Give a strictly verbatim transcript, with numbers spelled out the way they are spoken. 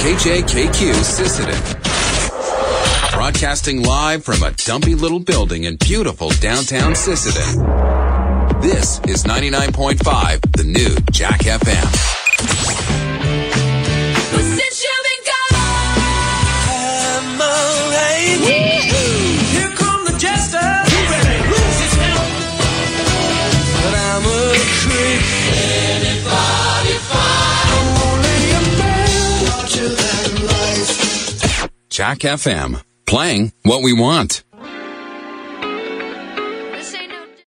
K J K Q Sisseton. Broadcasting live from a dumpy little building in beautiful downtown Sisseton. This is ninety-nine point five, the new Jack F M. Since you've been gone, I'm alright. Here come the jesters. But I'm a creep. Anybody fine? I'm only a man. Watch your life. Jack F M, playing what we want.